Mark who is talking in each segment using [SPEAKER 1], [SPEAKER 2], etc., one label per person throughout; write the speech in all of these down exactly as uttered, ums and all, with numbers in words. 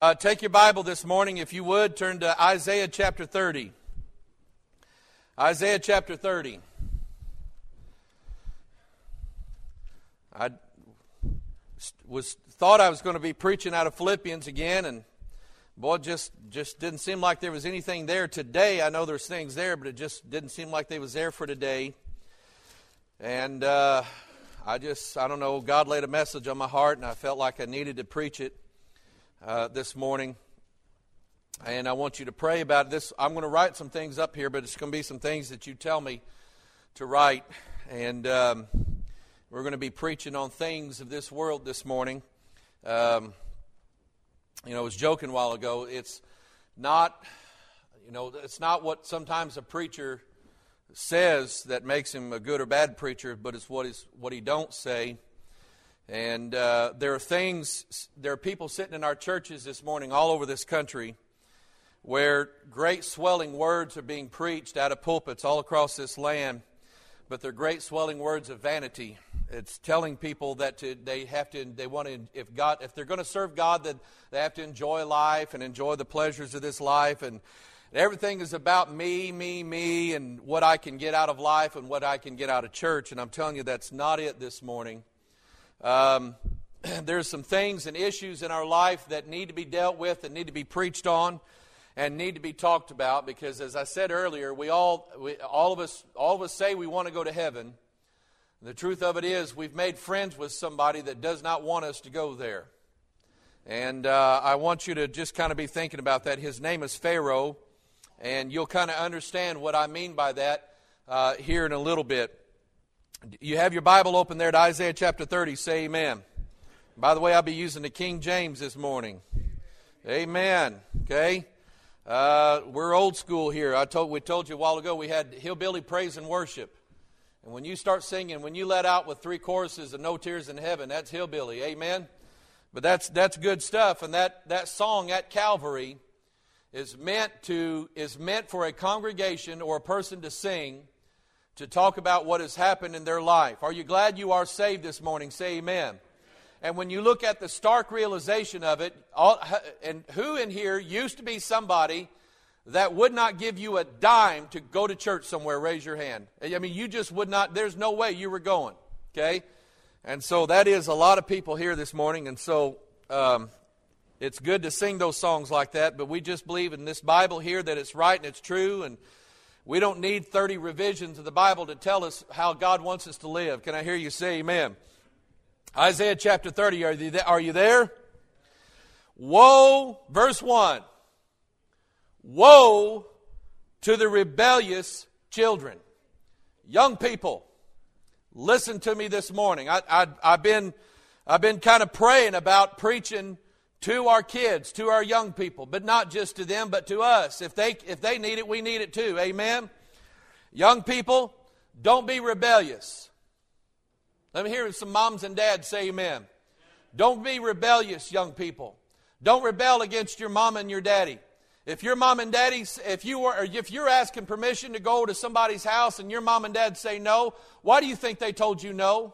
[SPEAKER 1] Uh, take your Bible this morning, if you would, turn to Isaiah chapter thirty. Isaiah chapter thirty. I was thought I was going to be preaching out of Philippians again, and boy, just just didn't seem like there was anything there today. I know there's things there, but it just didn't seem like they was there for today. And uh, I just, I don't know, God laid a message on my heart, and I felt like I needed to preach it uh, this morning. And I want you to pray about this. I'm going to write some things up here, but it's going to be some things that you tell me to write. And um, we're going to be preaching on things of this world this morning. Um, you know, I was joking a while ago. It's not, you know, it's not what sometimes a preacher says that makes him a good or bad preacher, but it's what is what he don't say. And uh, there are things, there are people sitting in our churches this morning all over this country where great swelling words are being preached out of pulpits all across this land, but they're great swelling words of vanity. It's telling people that to, they have to, they want to, if God, if they're going to serve God, that they have to enjoy life and enjoy the pleasures of this life, and everything is about me, me, me, and what I can get out of life and what I can get out of church. And I'm telling you, that's not it this morning. Um, there's some things and issues in our life that need to be dealt with, that need to be preached on, and need to be talked about. Because, as I said earlier, we all, we, all of us, all of us say we want to go to heaven. The truth of it is, we've made friends with somebody that does not want us to go there. And uh, I want you to just kind of be thinking about that. His name is Pharaoh. And you'll kind of understand what I mean by that uh, here in a little bit. You have your Bible open there to Isaiah chapter thirty. Say amen. By the way, I'll be using the King James this morning. Amen. Okay. Uh, we're old school here. I told we told you a while ago we had hillbilly praise and worship. And when you start singing, when you let out with three choruses and no tears in heaven, that's hillbilly. Amen. But that's that's good stuff. And that that song at Calvary is meant to is meant for a congregation or a person to sing, to talk about what has happened in their life. Are you glad you are saved this morning? Say amen. And when you look at the stark realization of it, all, and who in here used to be somebody that would not give you a dime to go to church somewhere? Raise your hand. I mean, you just would not, there's no way you were going, okay? And so that is a lot of people here this morning, and so um, it's good to sing those songs like that, but we just believe in this Bible here that it's right and it's true, and we don't need thirty revisions of the Bible to tell us how God wants us to live. Can I hear you say amen? Isaiah chapter thirty, are you there? Are you there? Woe, verse one. Woe to the rebellious children. Young people, listen to me this morning. I, I, I've been, I've been kind of praying about preaching to our kids, to our young people, but not just to them, but to us. If they if they need it, we need it too. Amen? Young people, don't be rebellious. Let me hear some moms and dads say amen. Don't be rebellious, young people. Don't rebel against your mom and your daddy. If your mom and daddy, if you were, if you're asking permission to go to somebody's house and your mom and dad say no, why do you think they told you no?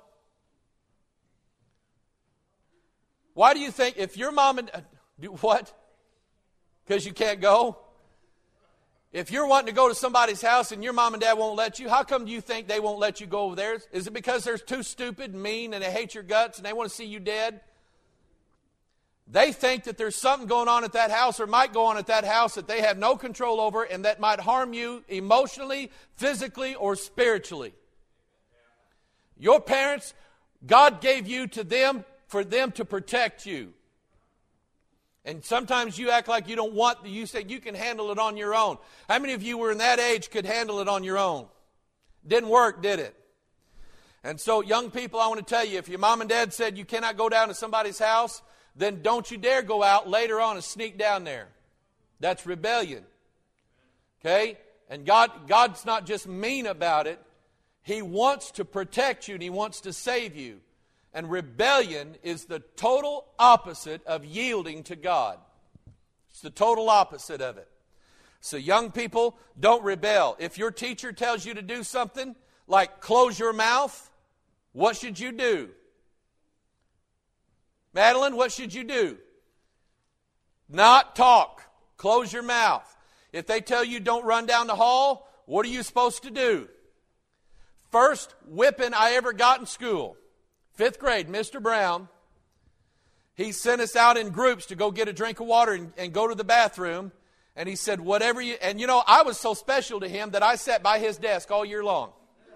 [SPEAKER 1] Why do you think if your mom and... Uh, do what? Because you can't go? If you're wanting to go to somebody's house and your mom and dad won't let you, how come do you think they won't let you go over there? Is it because they're too stupid and mean and they hate your guts and they want to see you dead? They think that there's something going on at that house or might go on at that house that they have no control over and that might harm you emotionally, physically, or spiritually. Your parents, God gave you to them for them to protect you. And sometimes you act like you don't want, you say you can handle it on your own. How many of you were in that age could handle it on your own? Didn't work, did it? And so young people, I want to tell you, if your mom and dad said you cannot go down to somebody's house, then don't you dare go out later on and sneak down there. That's rebellion. Okay? And God, God's not just mean about it. He wants to protect you and He wants to save you. And rebellion is the total opposite of yielding to God. It's the total opposite of it. So young people, don't rebel. If your teacher tells you to do something, like close your mouth, what should you do? Madeline, what should you do? not talk. Close your mouth. If they tell you don't run down the hall, what are you supposed to do? First whipping I ever got in school, fifth grade, Mister Brown, he sent us out in groups to go get a drink of water and, and go to the bathroom. And he said, whatever you, and you know, I was so special to him that I sat by his desk all year long.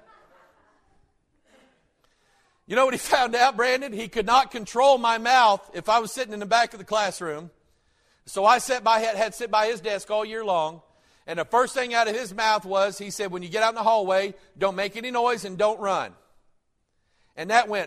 [SPEAKER 1] You know what he found out, Brandon? He could not control my mouth if I was sitting in the back of the classroom. So I sat by, had, had to sit by his desk all year long. And the first thing out of his mouth was, he said, when you get out in the hallway, don't make any noise and don't run. And that went,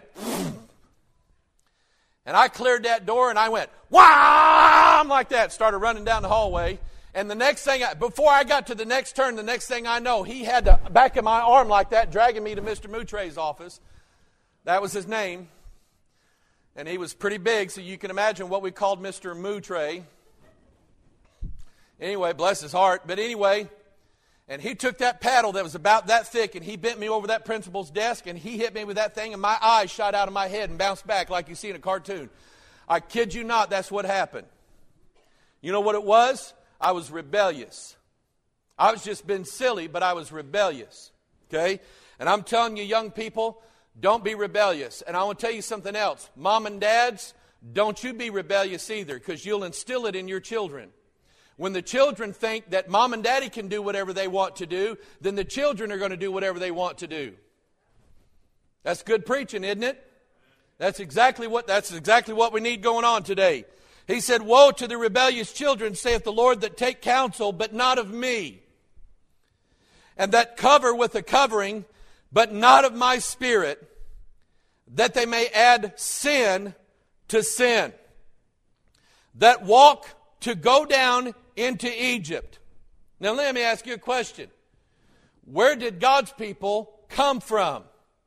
[SPEAKER 1] and I cleared that door and I went, wham, like that, started running down the hallway. And the next thing, I, before I got to the next turn, the next thing I know, he had the back of my arm like that, dragging me to Mister Moutre's office. That was his name. And he was pretty big, so you can imagine what we called Mister Moutre. Anyway, bless his heart. But anyway, and he took that paddle that was about that thick, and he bent me over that principal's desk, and he hit me with that thing, and my eyes shot out of my head and bounced back like you see in a cartoon. I kid you not, that's what happened. You know what it was? I was rebellious. I was just being silly, but I was rebellious. Okay? And I'm telling you, young people, don't be rebellious. And I want to tell you something else. Mom and dads, don't you be rebellious either, because you'll instill it in your children. When the children think that mom and daddy can do whatever they want to do, then the children are going to do whatever they want to do. That's good preaching, isn't it? That's exactly what, that's exactly what we need going on today. He said, woe to the rebellious children, saith the Lord, that take counsel, but not of me. And that cover with a covering, but not of my spirit, that they may add sin to sin. That walk to go down into Egypt. Now let me ask you a question. Where did God's people come from?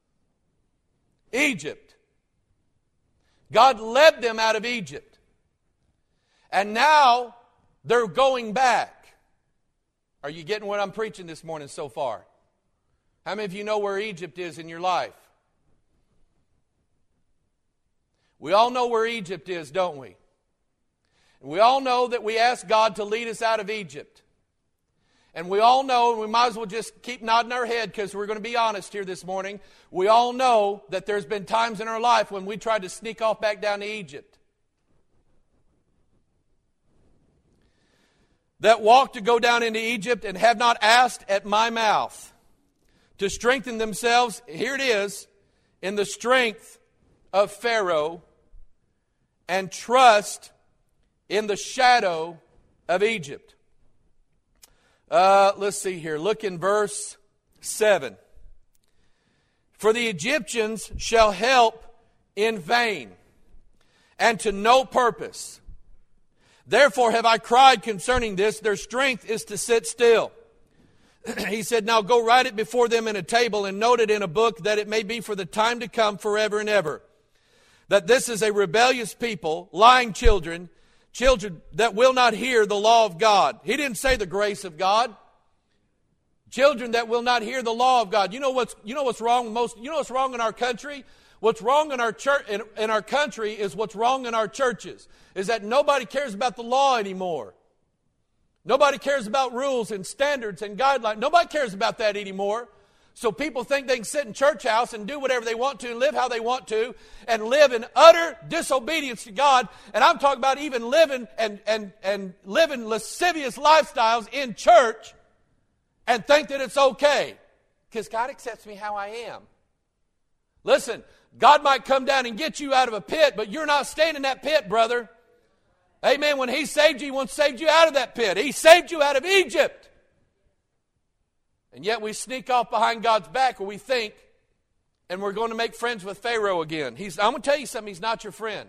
[SPEAKER 1] Egypt. God led them out of Egypt. And now they're going back. Are you getting what I'm preaching this morning so far? How many of you know where Egypt is in your life? We all know where Egypt is, don't we? And we all know that we asked God to lead us out of Egypt. And we all know, and we might as well just keep nodding our head because we're going to be honest here this morning. We all know that there's been times in our life when we tried to sneak off back down to Egypt. That walk to go down into Egypt and have not asked at my mouth to strengthen themselves, here it is, in the strength of Pharaoh, and trust in the shadow of Egypt. Uh, let's see here. Look in verse seven. For the Egyptians shall help in vain, and to no purpose. Therefore have I cried concerning this, their strength is to sit still. He said, now go write it before them in a table and note it in a book, that it may be for the time to come forever and ever. That this is a rebellious people, lying children, children that will not hear the law of God. He didn't say the grace of God. Children that will not hear the law of God. You know what's, you know what's wrong most, you know what's wrong in our country? What's wrong in our church, in, in our country is what's wrong in our churches. Is that nobody cares about the law anymore. Nobody cares about rules and standards and guidelines. Nobody cares about that anymore. So people think they can sit in church house and do whatever they want to and live how they want to and live in utter disobedience to God. And I'm talking about even living and, and, and living lascivious lifestyles in church and think that it's okay. Because God accepts me how I am. Listen, God might come down and get you out of a pit, but you're not staying in that pit, brother. Amen. When He saved you, He once saved you out of that pit. He saved you out of Egypt. And yet we sneak off behind God's back, or we think, and we're going to make friends with Pharaoh again. He's, I'm going to tell you something, he's not your friend.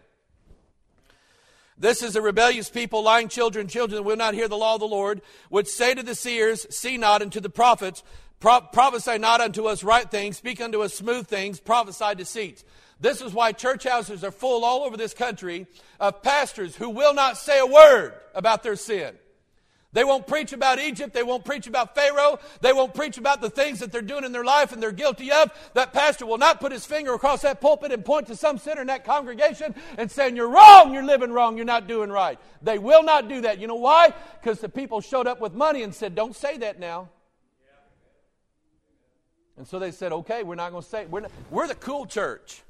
[SPEAKER 1] This is a rebellious people, lying children, children that will not hear the law of the Lord, which say to the seers, see not, and to the prophets, Pro- prophesy not unto us right things, speak unto us smooth things, prophesy deceits. This is why church houses are full all over this country of pastors who will not say a word about their sin. They won't preach about Egypt. They won't preach about Pharaoh. They won't preach about the things that they're doing in their life and they're guilty of. That pastor will not put his finger across that pulpit and point to some sinner in that congregation and saying, you're wrong, you're living wrong, you're not doing right. They will not do that. You know why? Because the people showed up with money and said, don't say that now. And so they said, okay, we're not going to say it. We're, not, we're the cool church.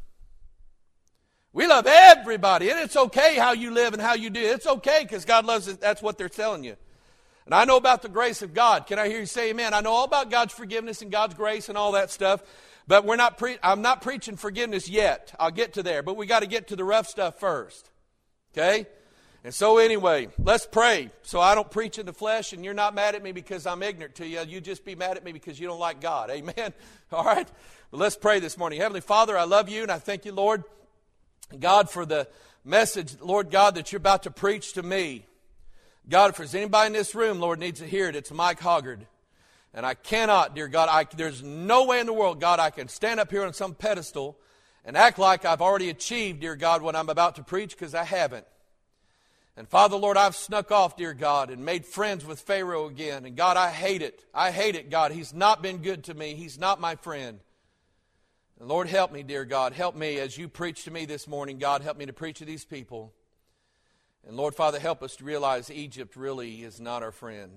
[SPEAKER 1] We love everybody, and it's okay how you live and how you do. It's okay because God loves it. That's what they're telling you. And I know about the grace of God. Can I hear you say amen? I know all about God's forgiveness and God's grace and all that stuff. But we're not pre- I'm not preaching forgiveness yet. I'll get to there. But we got to get to the rough stuff first. Okay? And so anyway, let's pray. So I don't preach in the flesh and you're not mad at me because I'm ignorant to you. You just be mad at me because you don't like God. Amen? All right? But let's pray this morning. Heavenly Father, I love you and I thank you, Lord, God, for the message, Lord God, that you're about to preach to me. God, if there's anybody in this room, Lord, needs to hear it, it's Mike Hoggard. And I cannot, dear God, I, there's no way in the world, God, I can stand up here on some pedestal and act like I've already achieved, dear God, what I'm about to preach, because I haven't. And Father, Lord, I've snuck off, dear God, and made friends with Pharaoh again. And God, I hate it. I hate it, God. He's not been good to me. He's not my friend. And Lord, help me, dear God. Help me as you preach to me this morning, God. Help me to preach to these people. And Lord, Father, help us to realize Egypt really is not our friend.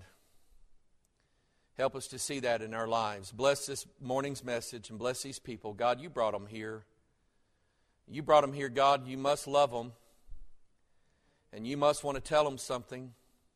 [SPEAKER 1] Help us to see that in our lives. Bless this morning's message and bless these people. God, you brought them here. You brought them here, God. You must love them. And you must want to tell them something.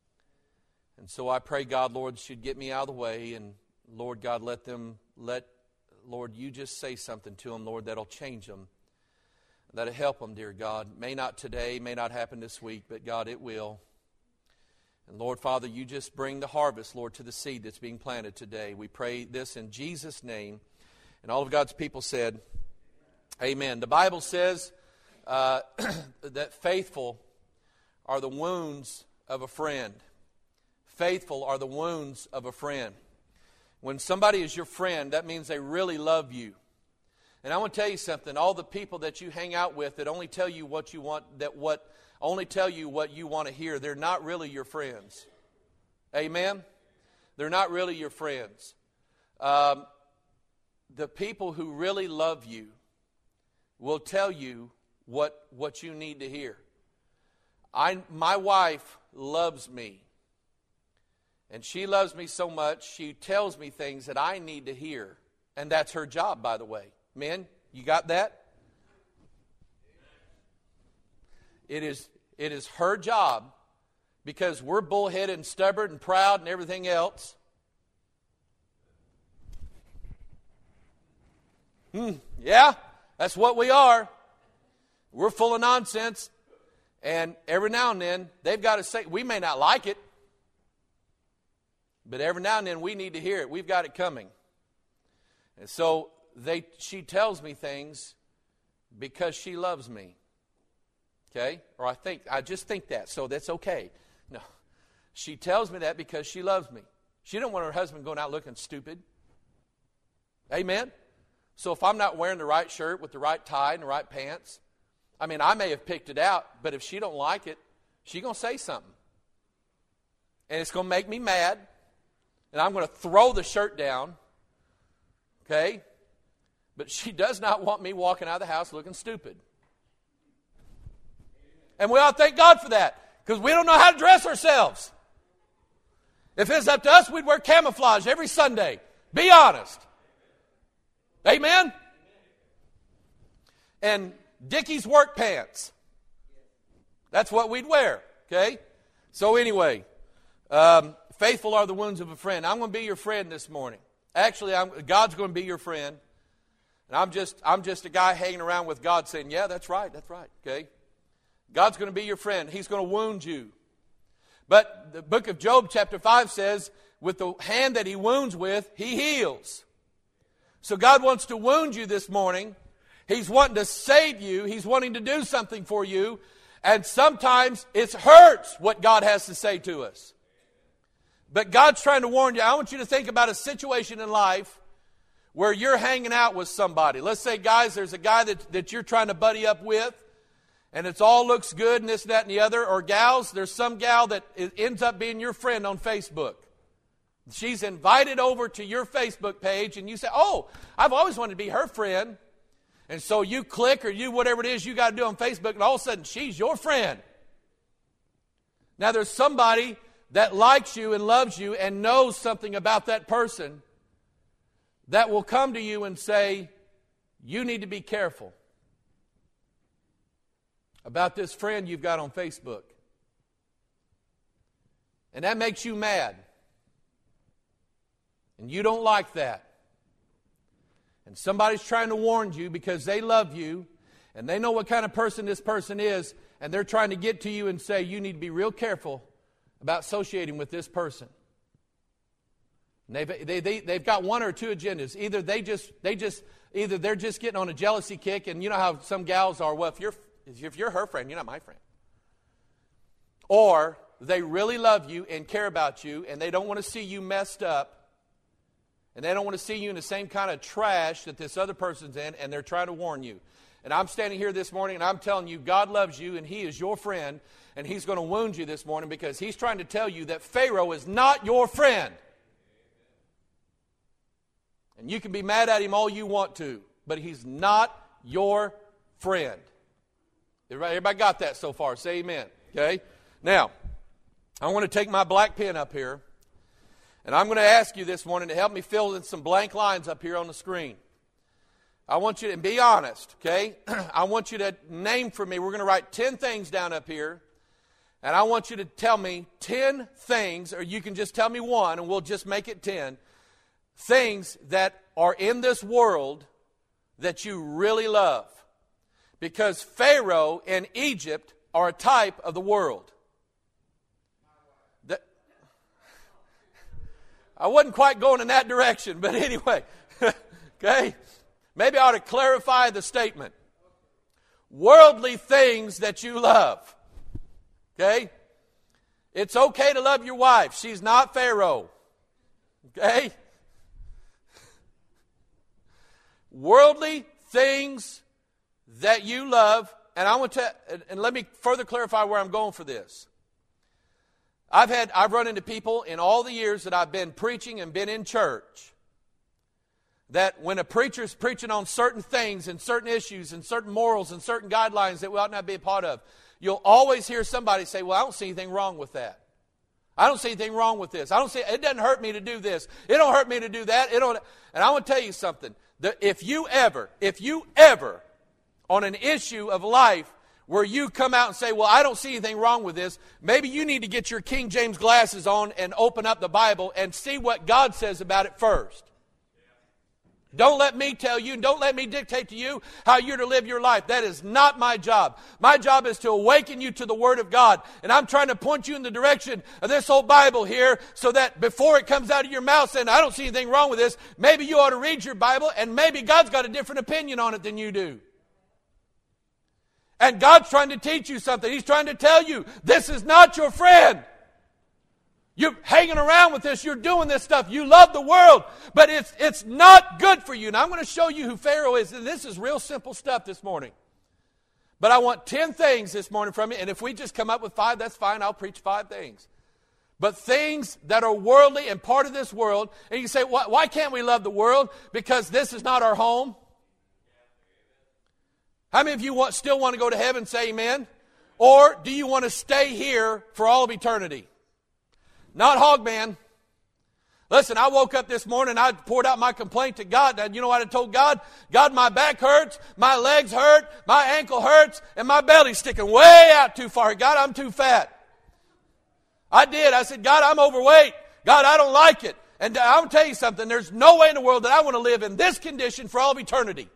[SPEAKER 1] And so I pray, God, Lord, should get me out of the way. And Lord, God, let them, let, Lord, you just say something to them, Lord, that'll change them. That'll help them, dear God. May not today, may not happen this week, but God, it will. And Lord, Father, you just bring the harvest, Lord, to the seed that's being planted today. We pray this in Jesus' name. And all of God's people said, amen. The Bible says uh, that faithful are the wounds of a friend. Faithful are the wounds of a friend. When somebody is your friend, that means they really love you. And I want to tell you something. All the people that you hang out with that only tell you what you want, that what only tell you what you want to hear, they're not really your friends. Amen? They're not really your friends. Um, the people who really love you will tell you what, what you need to hear. I, my wife loves me. And she loves me so much, she tells me things that I need to hear. And that's her job, by the way. Men, you got that? It is, it is her job, because we're bullheaded and stubborn and proud and everything else. Hmm, yeah, that's what we are. We're full of nonsense. And every now and then, they've got to say, we may not like it, but every now and then we need to hear it. We've got it coming. And so they, she tells me things because she loves me. Okay? Or I think, I just think that, so that's okay. No. She tells me that because she loves me. She don't want her husband going out looking stupid. Amen? So if I'm not wearing the right shirt with the right tie and the right pants, I mean, I may have picked it out, but if she don't like it, she's going to say something. And it's going to make me mad. And I'm going to throw the shirt down. Okay? But she does not want me walking out of the house looking stupid. And we ought to thank God for that, because we don't know how to dress ourselves. If it's up to us, we'd wear camouflage every Sunday. Be honest. Amen? And Dickies work pants. That's what we'd wear. Okay? So anyway, um, faithful are the wounds of a friend. I'm going to be your friend this morning. Actually, I'm, God's going to be your friend. And I'm just, I'm just a guy hanging around with God saying, yeah, that's right, that's right. Okay? God's going to be your friend. He's going to wound you. But the book of Job chapter five says, with the hand that he wounds with, he heals. So God wants to wound you this morning. He's wanting to save you. He's wanting to do something for you. And sometimes it hurts what God has to say to us. But God's trying to warn you. I want you to think about a situation in life where you're hanging out with somebody. Let's say, guys, there's a guy that, that you're trying to buddy up with. and it's all looks good and this, that, and the other. Or gals, there's some gal that ends up being your friend on Facebook. She's invited over to your Facebook page, and you say, oh, I've always wanted to be her friend. And so you click or you whatever it is you got to do on Facebook, and all of a sudden she's your friend. Now there's somebody that likes you and loves you and knows something about that person that will come to you and say, you need to be careful about this friend you've got on Facebook. And that makes you mad. And you don't like that. And somebody's trying to warn you because they love you and they know what kind of person this person is, and they're trying to get to you and say, you need to be real careful about associating with this person. And they've, they, they, they've got one or two agendas. Either they just, they just, either they're just getting on a jealousy kick, and you know how some gals are, well, if you're, if you're her friend, you're not my friend. Or they really love you and care about you, and they don't want to see you messed up, and they don't want to see you in the same kind of trash that this other person's in, and they're trying to warn you. And I'm standing here this morning, and I'm telling you, God loves you, and He is your friend, and He's going to wound you this morning because He's trying to tell you that Pharaoh is not your friend. And you can be mad at him all you want to, but he's not your friend. Everybody, everybody got that so far? Say amen. Okay? Now, I want to take my black pen up here, and I'm going to ask you this morning to help me fill in some blank lines up here on the screen. I want you to be honest, okay? I want you to name for me. We're going to write ten things down up here, and I want you to tell me ten things, or you can just tell me one, and we'll just make it ten. Things that are in this world that you really love. Because Pharaoh and Egypt are a type of the world. That, I wasn't quite going in that direction, but anyway. Okay? Maybe I ought to clarify the statement. Worldly things that you love. Okay? It's okay to love your wife. She's not Pharaoh. Okay? Worldly things that you love, and I want to, and let me further clarify where I'm going for this. I've had, I've run into people in all the years that I've been preaching and been in church, that when a preacher's preaching on certain things and certain issues and certain morals and certain guidelines that we ought not be a part of, you'll always hear somebody say, well, I don't see anything wrong with that. I don't see anything wrong with this. I don't see, it doesn't hurt me to do this. It don't hurt me to do that. It don't, and I want to tell you something. That if you ever, if you ever, on an issue of life where you come out and say, well, I don't see anything wrong with this, maybe you need to get your King James glasses on and open up the Bible and see what God says about it first. Don't let me tell you, don't let me dictate to you how you're to live your life. That is not my job. My job is to awaken you to the Word of God. And I'm trying to point you in the direction of this old Bible here so that before it comes out of your mouth saying, I don't see anything wrong with this, maybe you ought to read your Bible and maybe God's got a different opinion on it than you do. And God's trying to teach you something. He's trying to tell you, this is not your friend. You're hanging around with this. You're doing this stuff. You love the world. But it's it's not good for you. Now, I'm going to show you who Pharaoh is. And this is real simple stuff this morning. But I want ten things this morning from you. And if we just come up with five, that's fine. I'll preach five things. But things that are worldly and part of this world. And you say, why, why can't we love the world? Because this is not our home. How many of you want, still want to go to heaven? Say amen. Or do you want to stay here for all of eternity? Not Hogman. Listen, I woke up this morning, I poured out my complaint to God. And you know what I told God? God, my back hurts, my legs hurt, my ankle hurts, and my belly's sticking way out too far. God, I'm too fat. I did. I said, God, I'm overweight. God, I don't like it. And I'm going to tell you something. There's no way in the world that I want to live in this condition for all of eternity.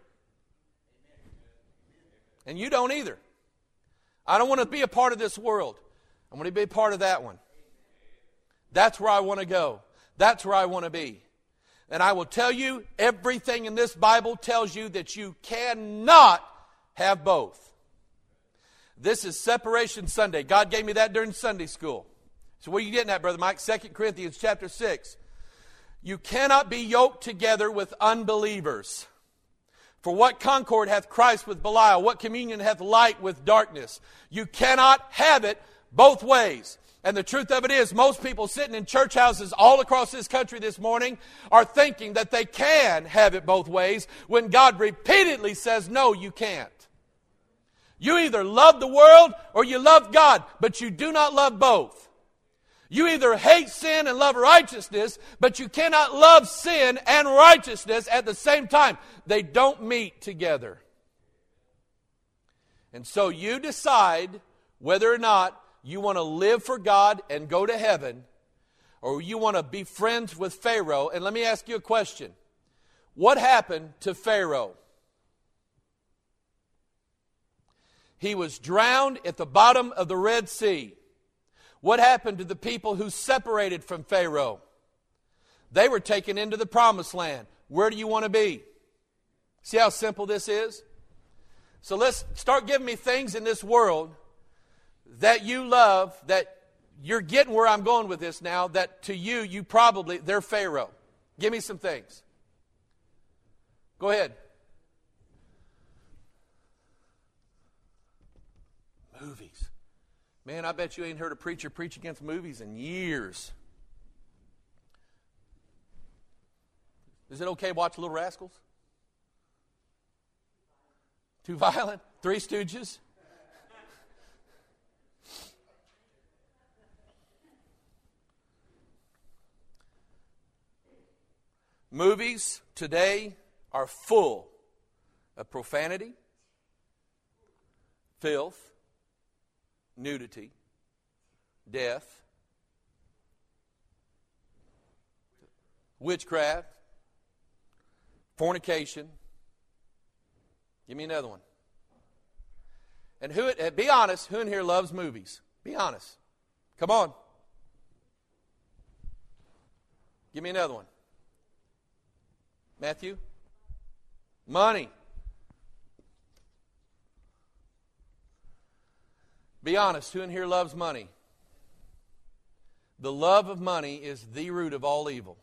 [SPEAKER 1] And you don't either. I don't want to be a part of this world. I want to be a part of that one. That's where I want to go. That's where I want to be. And I will tell you, everything in this Bible tells you that you cannot have both. This is Separation Sunday. God gave me that during Sunday school. So what are you getting at, Brother Mike? Second Corinthians chapter six. You cannot be yoked together with unbelievers. For what concord hath Christ with Belial? What communion hath light with darkness? You cannot have it both ways. And the truth of it is, most people sitting in church houses all across this country this morning are thinking that they can have it both ways when God repeatedly says, no, you can't. You either love the world or you love God, but you do not love both. You either hate sin and love righteousness, but you cannot love sin and righteousness at the same time. They don't meet together. And so you decide whether or not you want to live for God and go to heaven, or you want to be friends with Pharaoh. And let me ask you a question. What happened to Pharaoh? He was drowned at the bottom of the Red Sea. What happened to the people who separated from Pharaoh? They were taken into the promised land. Where do you want to be? See how simple this is? So let's start giving me things in this world that you love, that you're getting where I'm going with this now, that to you, you probably, they're Pharaoh. Give me some things. Go ahead. Movies. Man, I bet you ain't heard a preacher preach against movies in years. Is it okay to watch Little Rascals? Too violent? Three Stooges? Movies today are full of profanity, filth, nudity, death, witchcraft, fornication. Give me another one. And who? Be honest, who in here loves movies? Be honest. Come on. Give me another one. Matthew? Money. Be honest, who in here loves money? The love of money is the root of all evil.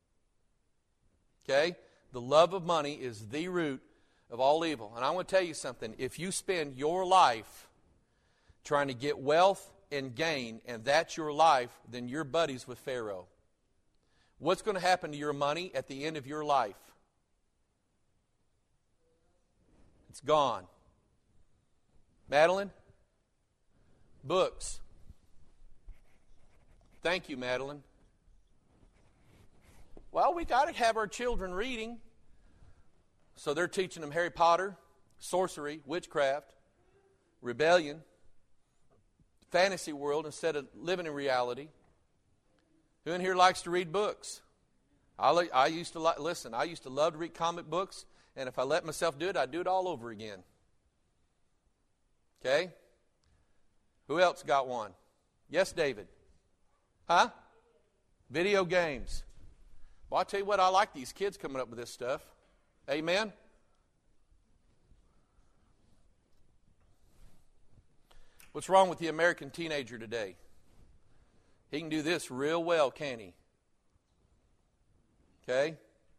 [SPEAKER 1] Okay? The love of money is the root of all evil. And I want to tell you something. If you spend your life trying to get wealth and gain, and that's your life, then you're buddies with Pharaoh. What's going to happen to your money at the end of your life? It's gone. Madeline? Books. Thank you, Madeline. Well, we got to have our children reading. So they're teaching them Harry Potter, sorcery, witchcraft, rebellion, fantasy world instead of living in reality. Who in here likes to read books? I, li- I used to li- listen. I used to love to read comic books, and if I let myself do it, I'd do it all over again. Okay? Who else got one? Yes, David. Huh? Video games. Well, I'll tell you what, I like these kids coming up with this stuff. Amen? What's wrong with the American teenager today? He can do this real well, can't he? Okay?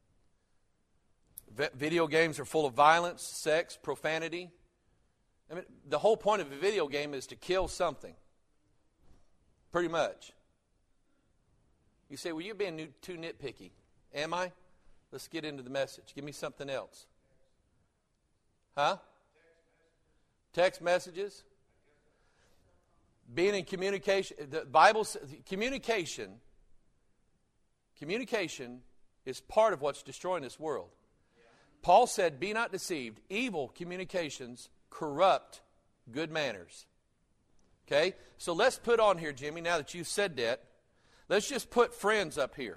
[SPEAKER 1] V- video games are full of violence, sex, profanity. I mean, the whole point of a video game is to kill something. Pretty much. You say, well, you're being new, too nitpicky. Am I? Let's get into the message. Give me something else. Huh? Text messages. Being in communication. The Bible says communication, communication is part of what's destroying this world. Paul said, be not deceived. Evil communications corrupt good manners. Okay? So let's put on here, Jimmy, now that you've said that, let's just put friends up here.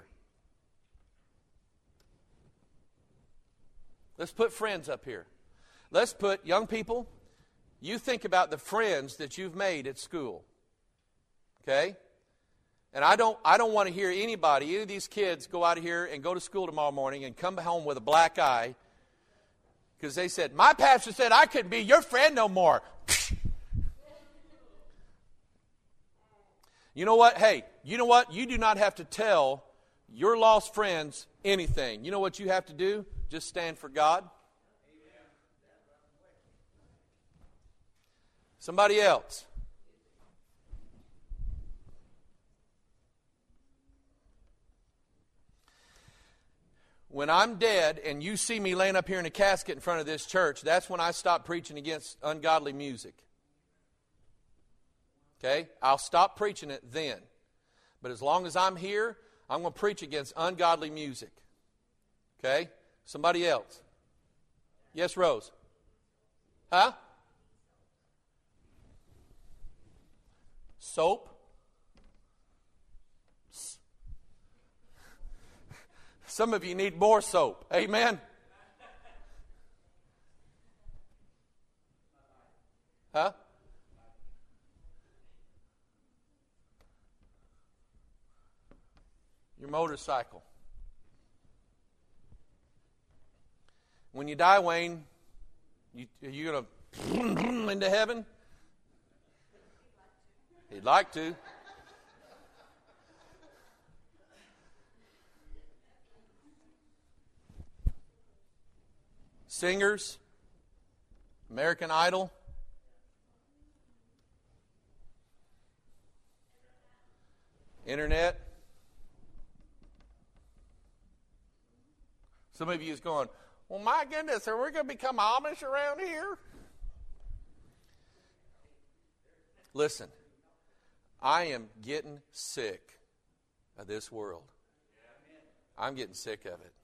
[SPEAKER 1] Let's put friends up here. Let's put, young people, you think about the friends that you've made at school. Okay? And I don't I don't want to hear anybody, any of these kids, go out of here and go to school tomorrow morning and come home with a black eye because they said, my pastor said I couldn't be your friend no more. You know what? Hey, you know what? You do not have to tell your lost friends anything. You know what you have to do? Just stand for God. Somebody else. When I'm dead and you see me laying up here in a casket in front of this church, that's when I stop preaching against ungodly music. Okay? I'll stop preaching it then. But as long as I'm here, I'm going to preach against ungodly music. Okay? Somebody else. Yes, Rose? Huh? Soap? Some of you need more soap. Amen? Huh? Your motorcycle. When you die, Wayne, you, are you going to into heaven? He'd like to. Singers, American Idol, internet. Some of you is going, well, my goodness, are we going to become Amish around here? Listen, I am getting sick of this world. I'm getting sick of it.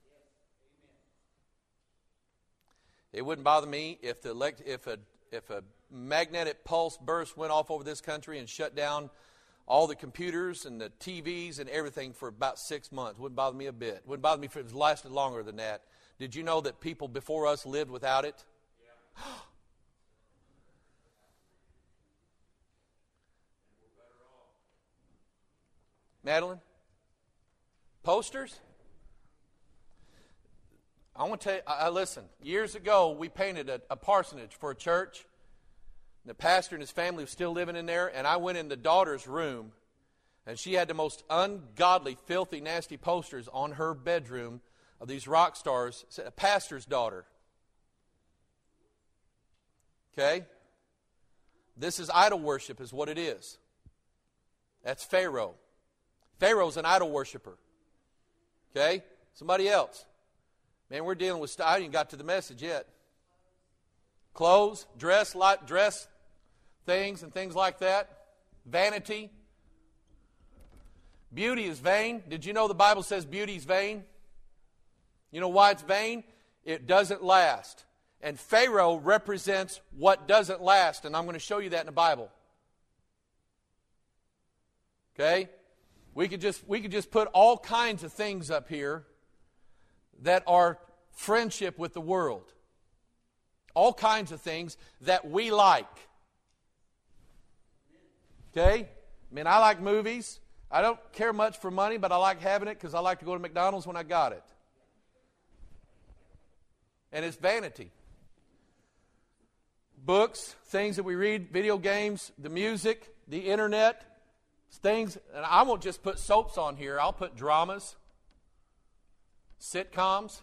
[SPEAKER 1] It wouldn't bother me if the elect, if a if a magnetic pulse burst went off over this country and shut down all the computers and the T Vs and everything for about six months. Wouldn't bother me a bit. Wouldn't bother me if it lasted longer than that. Did you know that people before us lived without it? Yeah. Madeline? Posters? I want to tell you, I, I listen, years ago we painted a, a parsonage for a church. The pastor and his family was still living in there, and I went in the daughter's room, and she had the most ungodly, filthy, nasty posters on her bedroom of these rock stars, a pastor's daughter. Okay? This is idol worship is what it is. That's Pharaoh. Pharaoh's an idol worshiper. Okay? Somebody else. Man, we're dealing with stuff. I didn't got to the message yet. Clothes, dress, like dress things and things like that. Vanity. Beauty is vain. Did you know the Bible says beauty is vain? You know why it's vain? It doesn't last. And Pharaoh represents what doesn't last. And I'm going to show you that in the Bible. Okay? We could just we could just put all kinds of things up here that are friendship with the world. All kinds of things that we like. Okay? I mean, I like movies. I don't care much for money, but I like having it because I like to go to McDonald's when I got it. And it's vanity. Books, things that we read, video games, the music, the internet, things. And I won't just put soaps on here. I'll put dramas, sitcoms.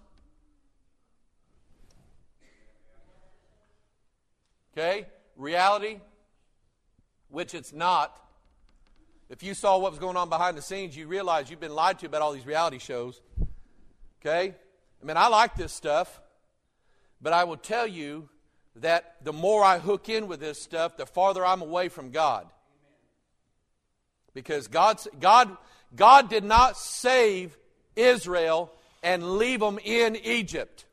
[SPEAKER 1] Okay? Reality, which it's not. If you saw what was going on behind the scenes, you realize you've been lied to about all these reality shows. Okay? I mean, I like this stuff, but I will tell you that the more I hook in with this stuff, the farther I'm away from God. Because God's, God, God did not save Israel and leave them in Egypt.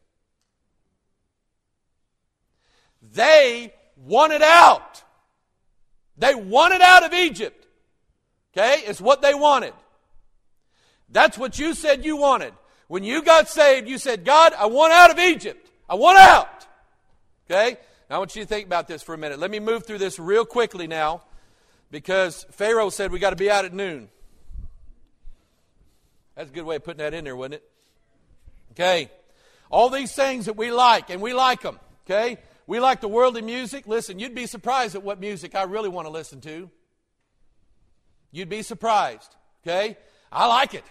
[SPEAKER 1] They wanted out. They wanted out of Egypt. Okay? It's what they wanted. That's what you said you wanted. When you got saved, you said, God, I want out of Egypt. I want out. Okay? Now I want you to think about this for a minute. Let me move through this real quickly now, because Pharaoh said we got to be out at noon. That's a good way of putting that in there, wasn't it? Okay. All these things that we like, and we like them. Okay? We like the worldly music. Listen, you'd be surprised at what music I really want to listen to. You'd be surprised. Okay? I like it.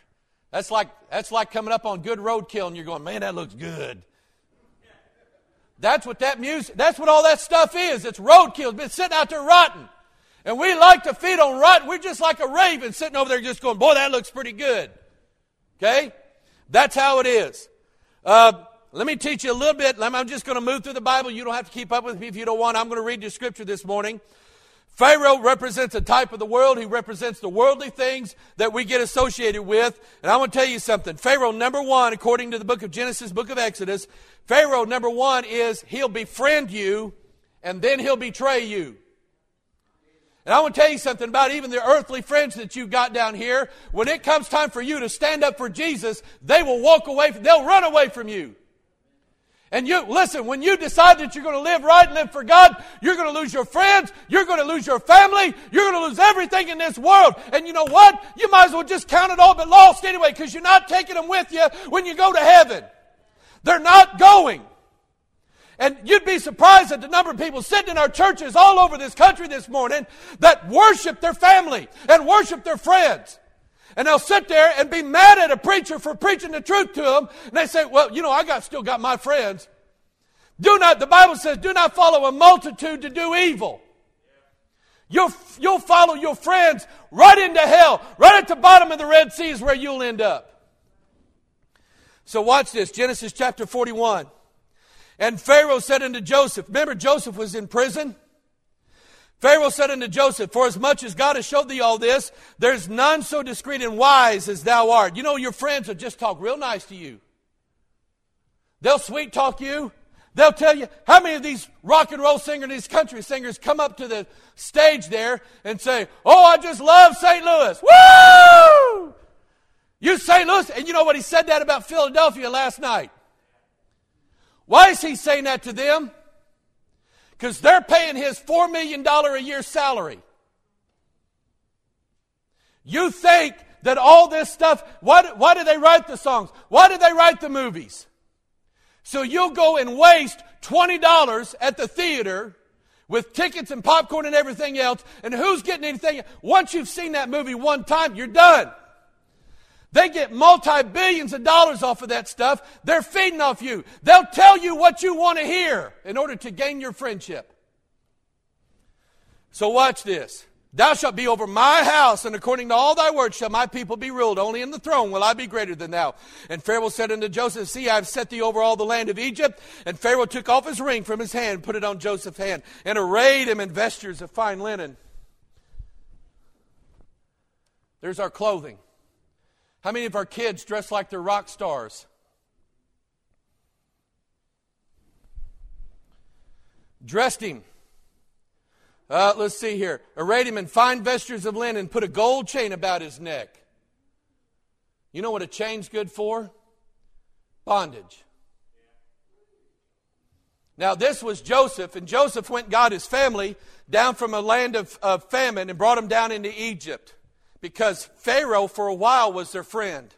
[SPEAKER 1] That's like that's like coming up on good roadkill and you're going, man, that looks good. That's what that music, that's what all that stuff is. It's roadkill. It's been sitting out there rotting. And we like to feed on rotten. We're just like a raven sitting over there just going, boy, that looks pretty good. Okay? That's how it is. Uh, let me teach you a little bit. I'm just going to move through the Bible. You don't have to keep up with me if you don't want. I'm going to read you scripture this morning. Pharaoh represents a type of the world. He represents the worldly things that we get associated with. And I want to tell you something. Pharaoh, number one, according to the book of Genesis, book of Exodus, Pharaoh, number one, is he'll befriend you and then he'll betray you. And I want to tell you something about even the earthly friends that you've got down here. When it comes time for you to stand up for Jesus, they will walk away, they'll run away from you. And you, listen, when you decide that you're going to live right and live for God, you're going to lose your friends, you're going to lose your family, you're going to lose everything in this world. And you know what? You might as well just count it all but lost anyway, because you're not taking them with you when you go to heaven. They're not going. And you'd be surprised at the number of people sitting in our churches all over this country this morning that worship their family and worship their friends. And they'll sit there and be mad at a preacher for preaching the truth to them. And they say, well, you know, I got still got my friends. Do not, the Bible says, do not follow a multitude to do evil. You'll, you'll follow your friends right into hell. Right at the bottom of the Red Sea is where you'll end up. So watch this, Genesis chapter forty-one. And Pharaoh said unto Joseph, remember Joseph was in prison? Pharaoh said unto Joseph, for as much as God has showed thee all this, there's none so discreet and wise as thou art. You know, your friends will just talk real nice to you. They'll sweet talk you. They'll tell you, how many of these rock and roll singers, these country singers come up to the stage there and say, oh, I just love Saint Louis. Woo! You Saint Louis. And you know what, he said that about Philadelphia last night. Why is he saying that to them? Because they're paying his four million dollars a year salary. You think that all this stuff, why, why do they write the songs? Why do they write the movies? So you'll go and waste twenty dollars at the theater with tickets and popcorn and everything else, and who's getting anything? Once you've seen that movie one time, you're done. They get multi-billions of dollars off of that stuff. They're feeding off you. They'll tell you what you want to hear in order to gain your friendship. So watch this. Thou shalt be over my house, and according to all thy words shall my people be ruled. Only in the throne will I be greater than thou. And Pharaoh said unto Joseph, see, I have set thee over all the land of Egypt. And Pharaoh took off his ring from his hand, and put it on Joseph's hand, and arrayed him in vestures of fine linen. There's our clothing. How many of our kids dress like they're rock stars? Dressed him. Uh, let's see here. Arrayed him in fine vestures of linen, put a gold chain about his neck. You know what a chain's good for? Bondage. Now this was Joseph, and Joseph went and got his family down from a land of, of famine and brought them down into Egypt. Because Pharaoh, for a while, was their friend.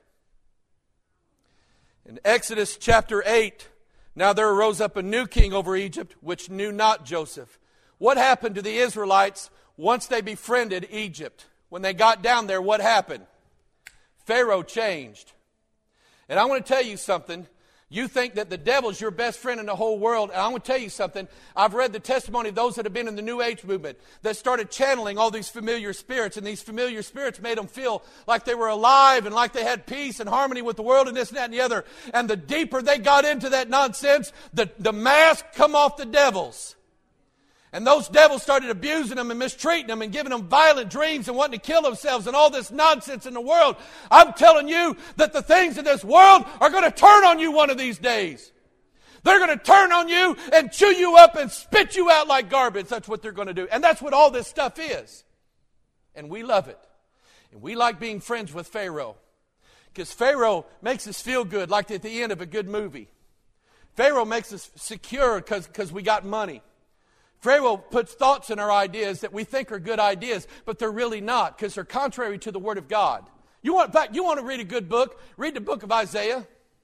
[SPEAKER 1] In Exodus chapter eight, now there arose up a new king over Egypt, which knew not Joseph. What happened to the Israelites once they befriended Egypt? When they got down there, what happened? Pharaoh changed. And I want to tell you something. You think that the devil's your best friend in the whole world. And I want to tell you something. I've read the testimony of those that have been in the New Age movement that started channeling all these familiar spirits. And these familiar spirits made them feel like they were alive and like they had peace and harmony with the world and this and that and the other. And the deeper they got into that nonsense, the, the mask come off the devils. And those devils started abusing them and mistreating them and giving them violent dreams and wanting to kill themselves and all this nonsense in the world. I'm telling you that the things in this world are going to turn on you one of these days. They're going to turn on you and chew you up and spit you out like garbage. That's what they're going to do. And that's what all this stuff is. And we love it. And we like being friends with Pharaoh. Because Pharaoh makes us feel good, like at the end of a good movie. Pharaoh makes us secure because because we got money. Pharaoh puts thoughts in our ideas that we think are good ideas, but they're really not because they're contrary to the Word of God. You want, in fact, you want to read a good book? Read the book of Isaiah.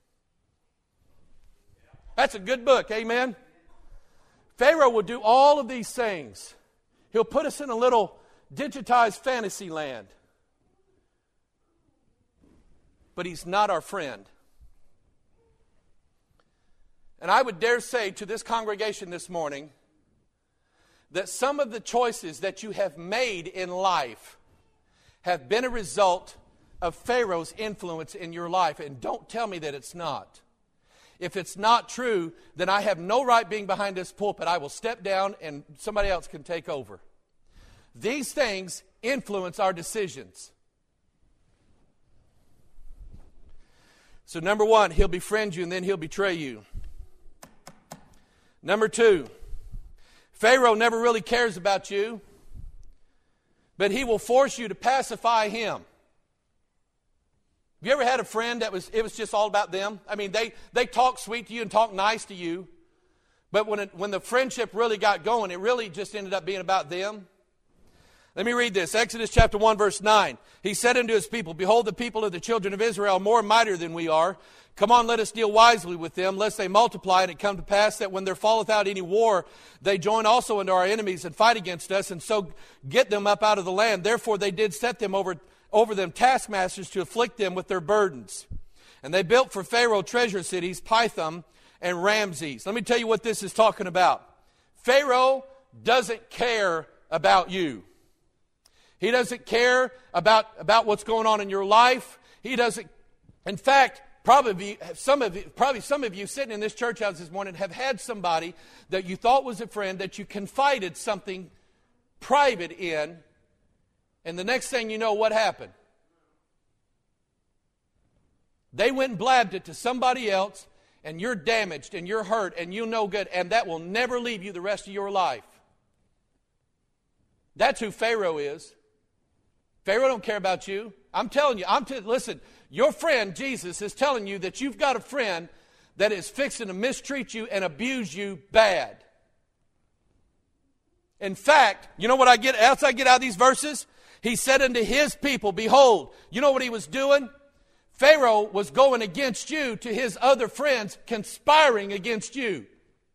[SPEAKER 1] That's a good book, amen? Pharaoh will do all of these things. He'll put us in a little digitized fantasy land. But he's not our friend. And I would dare say to this congregation this morning that some of the choices that you have made in life have been a result of Pharaoh's influence in your life. And don't tell me that it's not. If it's not true, then I have no right being behind this pulpit. I will step down and somebody else can take over. These things influence our decisions. So number one, he'll befriend you and then he'll betray you. Number two, Pharaoh never really cares about you, but he will force you to pacify him. Have you ever had a friend that was, it was just all about them? I mean, they, they talk sweet to you and talk nice to you, but when, it, when the friendship really got going, it really just ended up being about them. Let me read this. Exodus chapter one, verse nine. He said unto his people, Behold, the people of the children of Israel are more mightier than we are. Come on, let us deal wisely with them, lest they multiply, and it come to pass that when there falleth out any war, they join also unto our enemies and fight against us, and so get them up out of the land. Therefore they did set them over, over them taskmasters to afflict them with their burdens. And they built for Pharaoh treasure cities, Pithom and Ramses. Let me tell you what this is talking about. Pharaoh doesn't care about you. He doesn't care about, about what's going on in your life. He doesn't, in fact, probably some of you, probably some of you sitting in this church house this morning have had somebody that you thought was a friend that you confided something private in, and the next thing you know, what happened? They went and blabbed it to somebody else, and you're damaged, and you're hurt, and you know good, and that will never leave you the rest of your life. That's who Pharaoh is. Pharaoh don't care about you. I'm telling you, I'm t- listen, your friend Jesus is telling you that you've got a friend that is fixing to mistreat you and abuse you bad. In fact, you know what I get else I get out of these verses? He said unto his people, Behold, you know what he was doing? Pharaoh was going against you to his other friends, conspiring against you.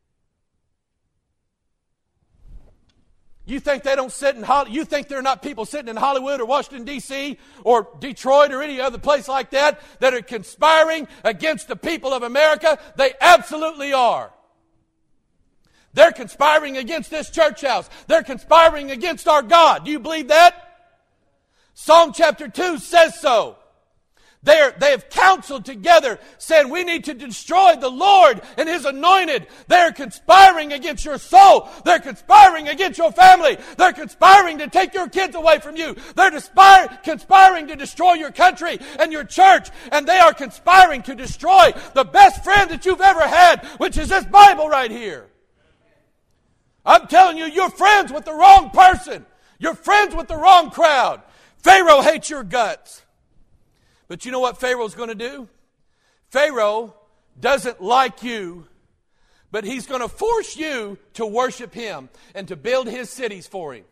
[SPEAKER 1] You think they don't sit in Hollywood? You think there are not people sitting in Hollywood or Washington, D C or Detroit or any other place like that that are conspiring against the people of America? They absolutely are. They're conspiring against this church house. They're conspiring against our God. Do you believe that? Psalm chapter two says so. They're, they have counseled together, saying we need to destroy the Lord and His anointed. They're conspiring against your soul. They're conspiring against your family. They're conspiring to take your kids away from you. They're conspir- conspiring to destroy your country and your church. And they are conspiring to destroy the best friend that you've ever had, which is this Bible right here. I'm telling you, you're friends with the wrong person. You're friends with the wrong crowd. Pharaoh hates your guts. But you know what Pharaoh's going to do? Pharaoh doesn't like you, but he's going to force you to worship him and to build his cities for him.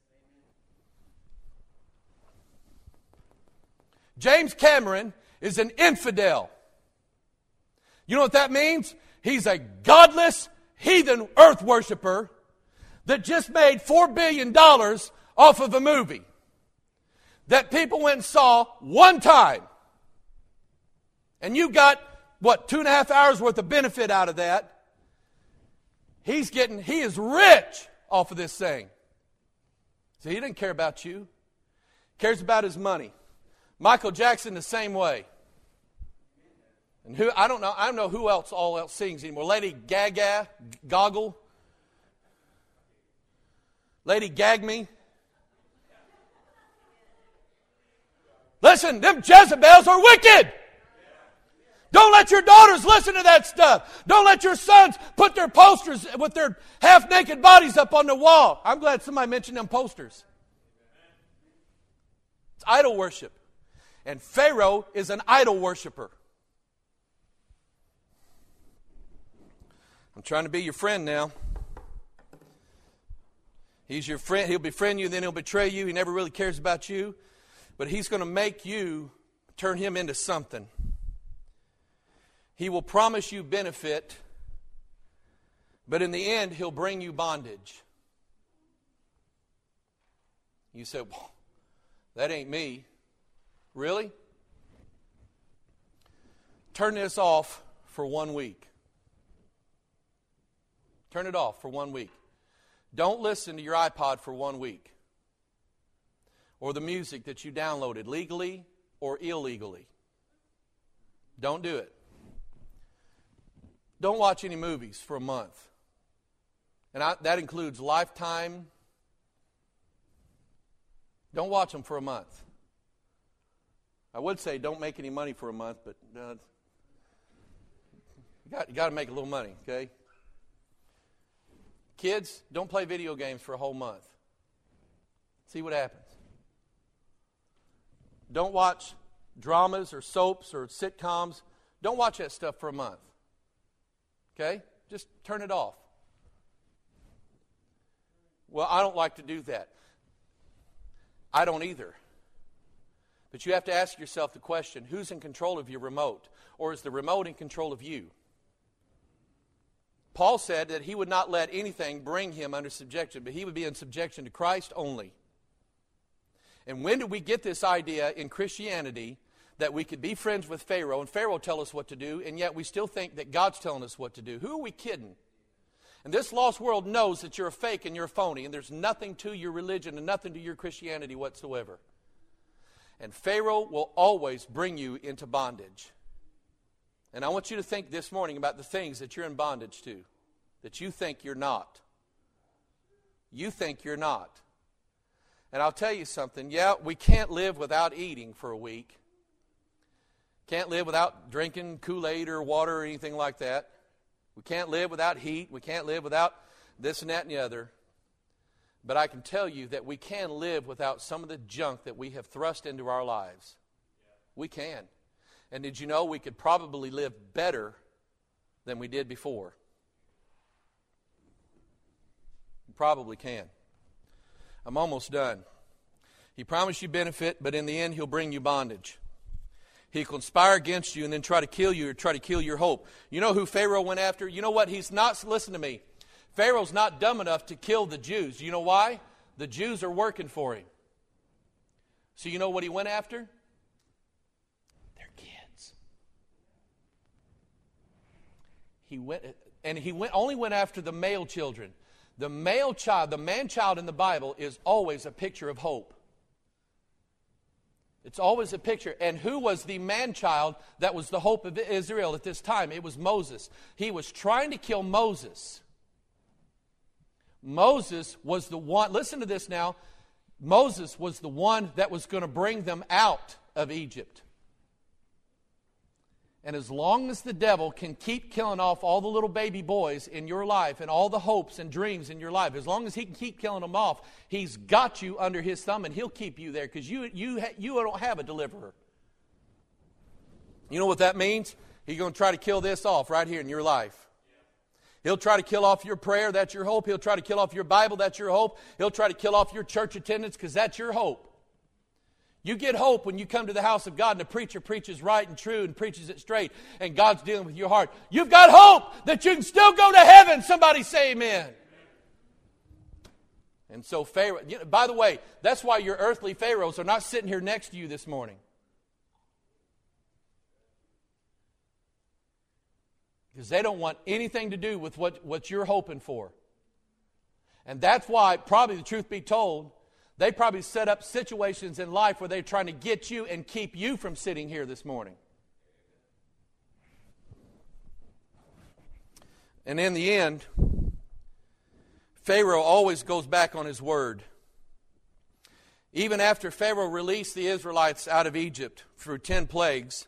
[SPEAKER 1] James Cameron is an infidel. You know what that means? He's a godless, heathen earth worshiper that just made four billion dollars off of a movie that people went and saw one time. And you got, what, two and a half hours worth of benefit out of that. He's getting, he is rich off of this thing. So he didn't care about you. He cares about his money. Michael Jackson the same way. And who, I don't know, I don't know who else all else sings anymore. Lady Gaga, Goggle. Lady Gag Me. Listen, them Jezebels are wicked. Don't let your daughters listen to that stuff. Don't let your sons put their posters with their half-naked bodies up on the wall. I'm glad somebody mentioned them posters. It's idol worship. And Pharaoh is an idol worshiper. I'm trying to be your friend now. He's your friend. He'll befriend you, then he'll betray you. He never really cares about you. But he's going to make you turn him into something. He will promise you benefit, but in the end, he'll bring you bondage. You say, well, that ain't me. Really? Turn this off for one week. Turn it off for one week. Don't listen to your iPod for one week. Or the music that you downloaded legally or illegally. Don't do it. Don't watch any movies for a month. And I, that includes Lifetime. Don't watch them for a month. I would say don't make any money for a month, but uh, you got, you got to make a little money, okay? Kids, don't play video games for a whole month. See what happens. Don't watch dramas or soaps or sitcoms. Don't watch that stuff for a month. Okay? Just turn it off. Well, I don't like to do that. I don't either. But you have to ask yourself the question, who's in control of your remote? Or is the remote in control of you? Paul said that he would not let anything bring him under subjection, but he would be in subjection to Christ only. And when did we get this idea in Christianity that we could be friends with Pharaoh, and Pharaoh tell us what to do, and yet we still think that God's telling us what to do? Who are we kidding? And this lost world knows that you're a fake and you're a phony, and there's nothing to your religion and nothing to your Christianity whatsoever. And Pharaoh will always bring you into bondage. And I want you to think this morning about the things that you're in bondage to, that you think you're not. You think you're not. And I'll tell you something, yeah, we can't live without eating for a week. Can't live without drinking Kool-Aid or water or anything like that. We can't live without heat. We can't live without this and that and the other. But I can tell you that we can live without some of the junk that we have thrust into our lives. We can. And did you know we could probably live better than we did before? We probably can. I'm almost done. He promised you benefit, but in the end he'll bring you bondage. He will conspire against you and then try to kill you or try to kill your hope. You know who Pharaoh went after? You know what? He's not, listen to me. Pharaoh's not dumb enough to kill the Jews. You know why? The Jews are working for him. So you know what he went after? Their kids. He went, and he went, only went after the male children. The male child, the man-child in the Bible is always a picture of hope. It's always a picture. And who was the man-child that was the hope of Israel at this time? It was Moses. He was trying to kill Moses. Moses was the one, listen to this now, Moses was the one that was going to bring them out of Egypt. And as long as the devil can keep killing off all the little baby boys in your life and all the hopes and dreams in your life, as long as he can keep killing them off, he's got you under his thumb and he'll keep you there because you, you, you don't have a deliverer. You know what that means? He's going to try to kill this off right here in your life. He'll try to kill off your prayer, that's your hope. He'll try to kill off your Bible, that's your hope. He'll try to kill off your church attendance because that's your hope. You get hope when you come to the house of God and the preacher preaches right and true and preaches it straight and God's dealing with your heart. You've got hope that you can still go to heaven. Somebody say amen. And so Pharaoh, you know, by the way, that's why your earthly pharaohs are not sitting here next to you this morning. Because they don't want anything to do with what, what you're hoping for. And that's why, probably the truth be told, they probably set up situations in life where they're trying to get you and keep you from sitting here this morning. And in the end, Pharaoh always goes back on his word. Even after Pharaoh released the Israelites out of Egypt through ten plagues,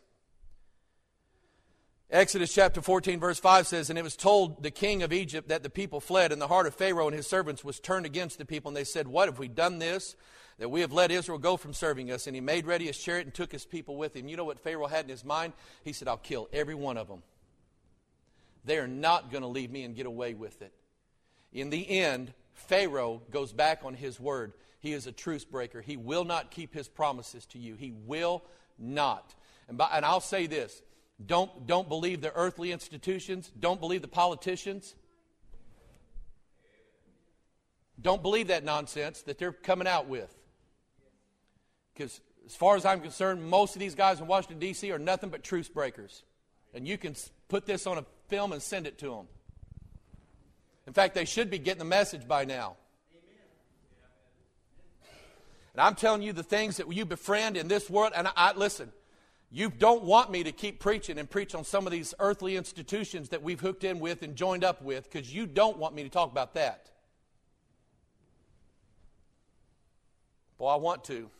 [SPEAKER 1] Exodus chapter fourteen verse five says, "And it was told the king of Egypt that the people fled, and the heart of Pharaoh and his servants was turned against the people. And they said, what have we done this, that we have let Israel go from serving us? And he made ready his chariot and took his people with him." You know what Pharaoh had in his mind? He said, I'll kill every one of them. They are not going to leave me and get away with it. In the end, Pharaoh goes back on his word. He is a truce breaker. He will not keep his promises to you. He will not. And, by, and I'll say this. Don't, don't believe the earthly institutions. Don't believe the politicians. Don't believe that nonsense that they're coming out with. Because as far as I'm concerned, most of these guys in Washington, D C are nothing but truce breakers. And you can put this on a film and send it to them. In fact, they should be getting the message by now. And I'm telling you the things that you befriend in this world. And I, I listen, you don't want me to keep preaching and preach on some of these earthly institutions that we've hooked in with and joined up with, because you don't want me to talk about that. Well, I want to.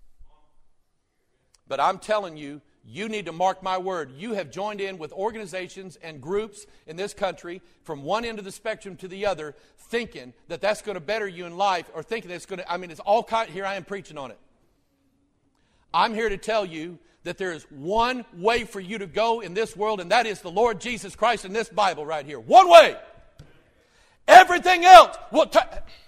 [SPEAKER 1] But I'm telling you, you need to mark my word. You have joined in with organizations and groups in this country from one end of the spectrum to the other, thinking that that's going to better you in life, or thinking that it's going to, I mean, it's all kind, here I am preaching on it. I'm here to tell you that there is one way for you to go in this world, and that is the Lord Jesus Christ in this Bible right here. One way. Everything else will... T-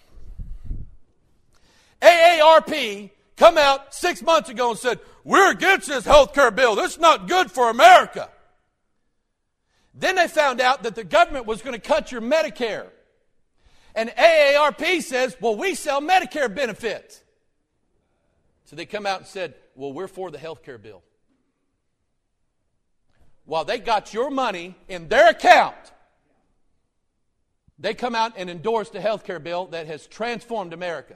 [SPEAKER 1] A A R P come out six months ago and said, we're against this health care bill. This is not good for America. Then they found out that the government was going to cut your Medicare. And A A R P says, well, we sell Medicare benefits. So they come out and said, well, we're for the health care bill. While they got your money in their account, they come out and endorse the health care bill that has transformed America.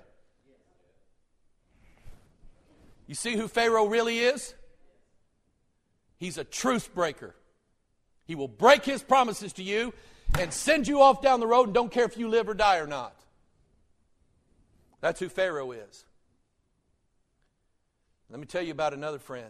[SPEAKER 1] You see who Pharaoh really is? He's a truce breaker. He will break his promises to you and send you off down the road and don't care if you live or die or not. That's who Pharaoh is. Let me tell you about another friend.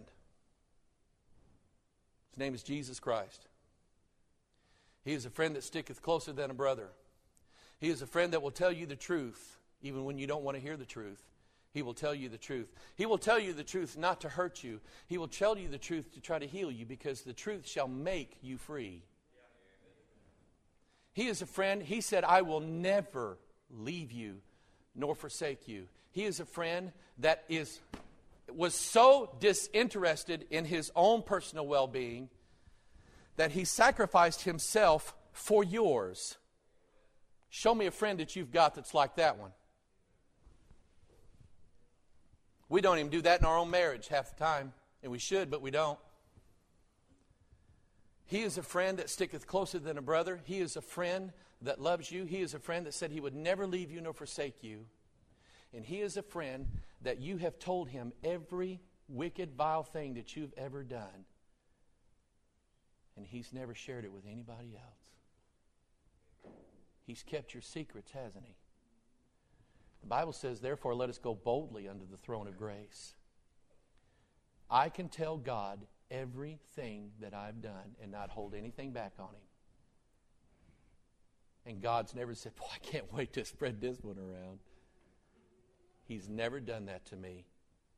[SPEAKER 1] His name is Jesus Christ. He is a friend that sticketh closer than a brother. He is a friend that will tell you the truth, even when you don't want to hear the truth. He will tell you the truth. He will tell you the truth not to hurt you. He will tell you the truth to try to heal you, because the truth shall make you free. He is a friend. He said, I will never leave you nor forsake you. He is a friend that is was so disinterested in his own personal well-being that he sacrificed himself for yours. Show me a friend that you've got that's like that one. We don't even do that in our own marriage half the time. And we should, but we don't. He is a friend that sticketh closer than a brother. He is a friend that loves you. He is a friend that said he would never leave you nor forsake you. And he is a friend that you have told him every wicked, vile thing that you've ever done. And he's never shared it with anybody else. He's kept your secrets, hasn't he? The Bible says, therefore, let us go boldly unto the throne of grace. I can tell God everything that I've done and not hold anything back on him. And God's never said, boy, I can't wait to spread this one around. He's never done that to me.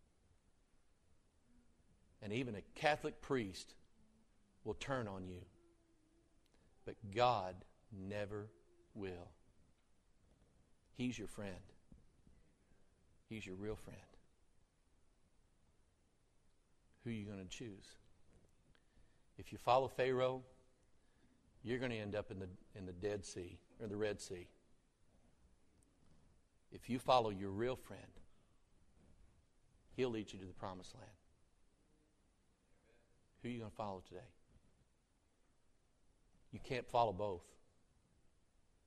[SPEAKER 1] And even a Catholic priest will turn on you. But God never will. He's your friend. He's your real friend. Who are you going to choose? If you follow Pharaoh, you're going to end up in the in the Dead Sea or the Red Sea. If you follow your real friend, he'll lead you to the promised land. Who are you going to follow today? You can't follow both.